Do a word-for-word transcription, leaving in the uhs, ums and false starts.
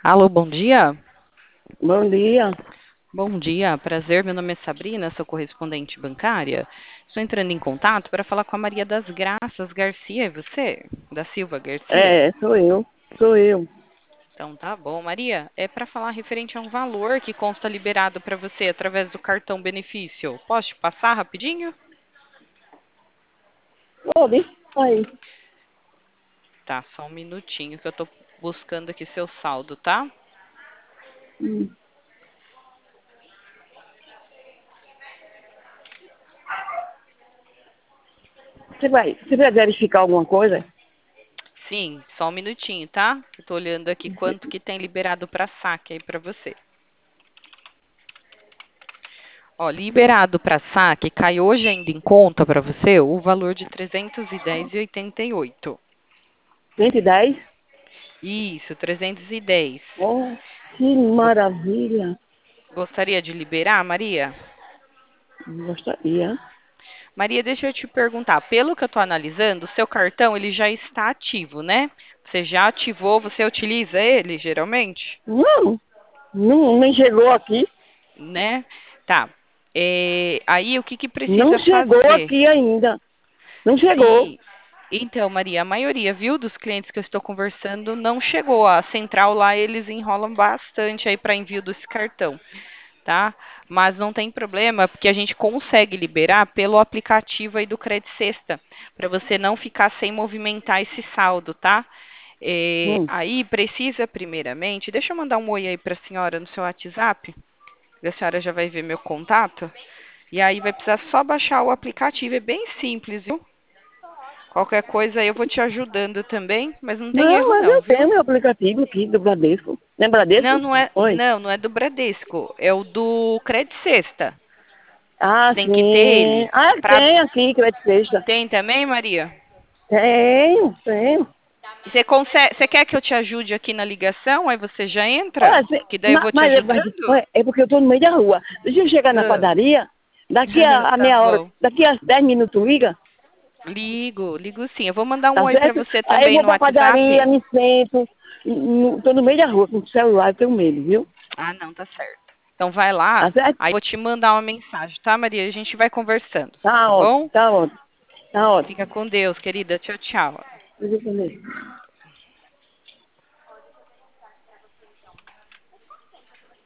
Alô, bom dia. Bom dia. Bom dia, prazer. Meu nome é Sabrina, sou correspondente bancária. Estou entrando em contato para falar com a Maria das Graças Garcia, é você? Da Silva Garcia? É, sou eu. Sou eu. Então tá bom. Maria, é para falar referente a um valor que consta liberado para você através do cartão benefício. Posso te passar rapidinho? Pode? Aí. Tá, só um minutinho que eu estou buscando aqui seu saldo, tá? Hum. Você vai, você vai verificar alguma coisa? Sim, só um minutinho, tá? Eu tô olhando aqui quanto que tem liberado para saque aí para você. Ó, liberado para saque, cai hoje ainda em conta para você o valor de trezentos e dez e oitenta e oito. cento e dez? Isso, trezentos e dez. Oh, que Go- maravilha. Gostaria de liberar, Maria? Gostaria. Maria, deixa eu te perguntar, pelo que eu estou analisando, o seu cartão ele já está ativo, né? Você já ativou, você utiliza ele geralmente, Não, não, nem chegou aqui. né? Tá. É, aí o que que Não precisa chegou fazer? aqui ainda. Não chegou. E então, Maria, a maioria, viu, dos clientes que eu estou conversando não chegou. A central lá, eles enrolam bastante aí para envio desse cartão, tá? Mas não tem problema, porque a gente consegue liberar pelo aplicativo aí do Credit Sexta, para você não ficar sem movimentar esse saldo, tá? É, Hum. aí precisa primeiramente, deixa eu mandar um oi aí para a senhora no seu WhatsApp, a senhora já vai ver meu contato, e aí vai precisar só baixar o aplicativo, é bem simples, viu? Qualquer coisa aí eu vou te ajudando também, mas não tem Não, erro mas não, eu tenho viu? meu aplicativo aqui do Bradesco. Não é Não, Bradesco? não é, Oi. não, não é do Bradesco, é o do Credit Sexta. Ah, Tem que ter sim. ele. Ah, Pra... tem aqui, que vai de sexta. Tem também, Maria? Tenho, tenho. Você consegue, você quer que eu te ajude aqui na ligação? Aí você já entra? Olha, se- Que daí eu ma- vou te mas, mas ajudando? olha, é porque eu estou no meio da rua. Deixa eu chegar na Ah, padaria. Daqui a, a tá meia hora, bom. daqui a dez minutos liga, Ligo, ligo sim. Eu vou mandar um tá oi pra certo? você Aí eu também vou no pra padaria, WhatsApp. me sento. Estou no meio da rua com o celular, eu tenho medo, viu? Ah, não, tá certo. Então vai lá, Tá certo? aí eu vou te mandar uma mensagem, tá, Maria? A gente vai conversando, Tá tá ótimo, bom? tá ótimo, tá ótimo. Fica com Deus, querida. Tchau, tchau. Deixa eu comer.